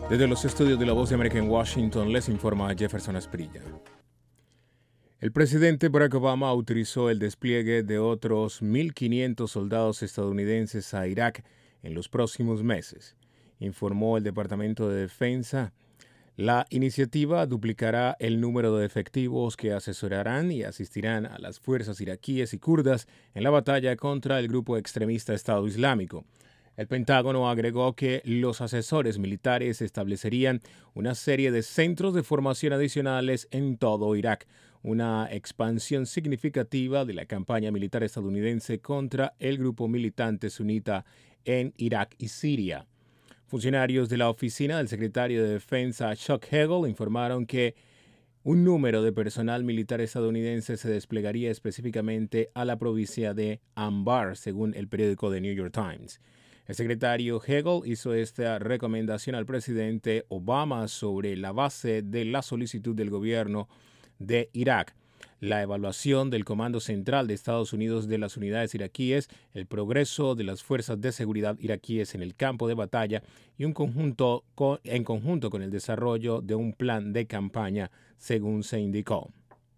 Desde los estudios de La Voz de América en Washington les informa Jefferson Asprilla. El presidente Barack Obama autorizó el despliegue de otros 1.500 soldados estadounidenses a Irak en los próximos meses, informó el Departamento de Defensa. La iniciativa duplicará el número de efectivos que asesorarán y asistirán a las fuerzas iraquíes y kurdas en la batalla contra el grupo extremista Estado Islámico. El Pentágono agregó que los asesores militares establecerían una serie de centros de formación adicionales en todo Irak, una expansión significativa de la campaña militar estadounidense contra el grupo militante sunita en Irak y Siria. Funcionarios de la oficina del secretario de Defensa Chuck Hagel informaron que un número de personal militar estadounidense se desplegaría específicamente a la provincia de Anbar, según el periódico The New York Times. El secretario Hagel hizo esta recomendación al presidente Obama sobre la base de la solicitud del gobierno de Irak, la evaluación del Comando Central de Estados Unidos de las unidades iraquíes, el progreso de las fuerzas de seguridad iraquíes en el campo de batalla y en conjunto con el desarrollo de un plan de campaña, según se indicó.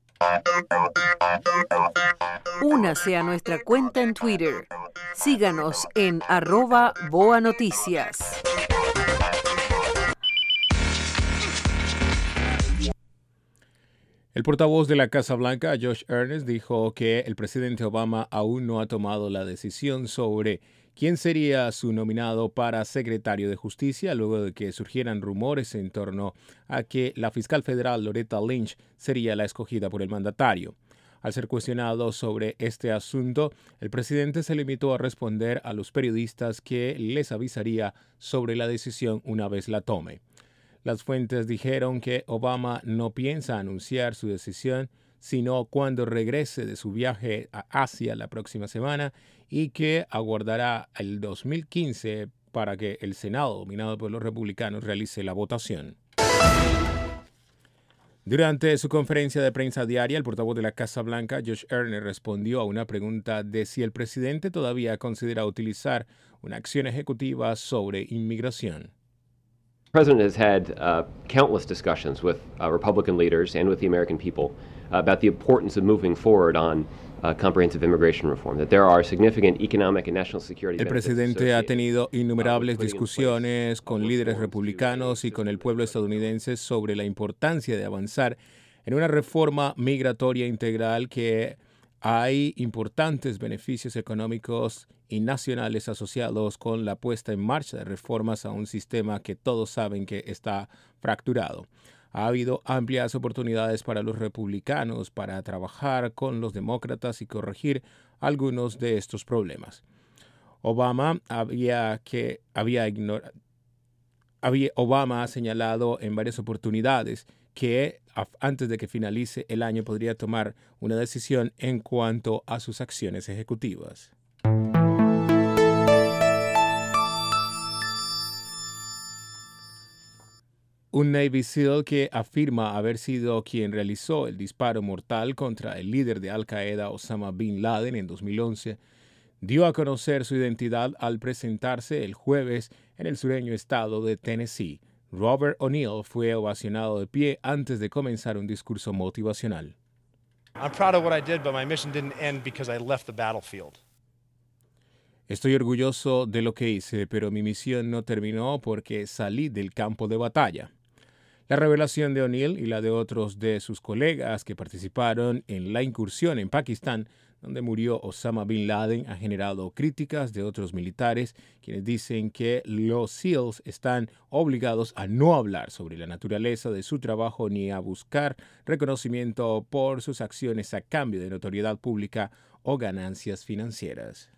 Únase a nuestra cuenta en Twitter. Síganos en @BoaNoticias. El portavoz de la Casa Blanca, Josh Earnest, dijo que el presidente Obama aún no ha tomado la decisión sobre quién sería su nominado para secretario de Justicia, luego de que surgieran rumores en torno a que la fiscal federal Loretta Lynch sería la escogida por el mandatario. Al ser cuestionado sobre este asunto, el presidente se limitó a responder a los periodistas que les avisaría sobre la decisión una vez la tome. Las fuentes dijeron que Obama no piensa anunciar su decisión, sino cuando regrese de su viaje a Asia la próxima semana y que aguardará el 2015 para que el Senado, dominado por los republicanos, realice la votación. Durante su conferencia de prensa diaria, el portavoz de la Casa Blanca, Josh Earnest, respondió a una pregunta de si el presidente todavía considera utilizar una acción ejecutiva sobre inmigración. The president has had countless discussions with Republican leaders and with the American people about the importance of moving forward on comprehensive immigration reform, that there are significant economic and national security benefits. El presidente ha tenido innumerables discusiones con líderes republicanos y con el pueblo estadounidense sobre la importancia de avanzar en una reforma migratoria integral, que hay importantes beneficios económicos y nacionales asociados con la puesta en marcha de reformas a un sistema que todos saben que está fracturado. Ha habido amplias oportunidades para los republicanos para trabajar con los demócratas y corregir algunos de estos problemas. Obama ha señalado en varias oportunidades que antes de que finalice el año podría tomar una decisión en cuanto a sus acciones ejecutivas. Un Navy SEAL que afirma haber sido quien realizó el disparo mortal contra el líder de Al-Qaeda, Osama Bin Laden, en 2011, dio a conocer su identidad al presentarse el jueves en el sureño estado de Tennessee. Robert O'Neill fue ovacionado de pie antes de comenzar un discurso motivacional. I'm proud of what I did, but my mission didn't end because I left the battlefield. Estoy orgulloso de lo que hice, pero mi misión no terminó porque salí del campo de batalla. La revelación de O'Neill y la de otros de sus colegas que participaron en la incursión en Pakistán, donde murió Osama Bin Laden, ha generado críticas de otros militares, quienes dicen que los SEALs están obligados a no hablar sobre la naturaleza de su trabajo ni a buscar reconocimiento por sus acciones a cambio de notoriedad pública o ganancias financieras.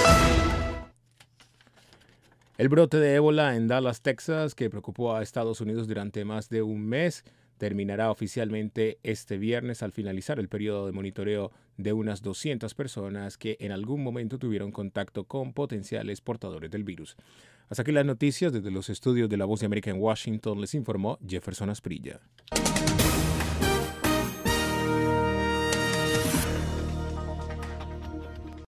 El brote de ébola en Dallas, Texas, que preocupó a Estados Unidos durante más de un mes, terminará oficialmente este viernes al finalizar el periodo de monitoreo de unas 200 personas que en algún momento tuvieron contacto con potenciales portadores del virus. Hasta aquí las noticias desde los estudios de La Voz de América en Washington. Les informó Jefferson Asprilla.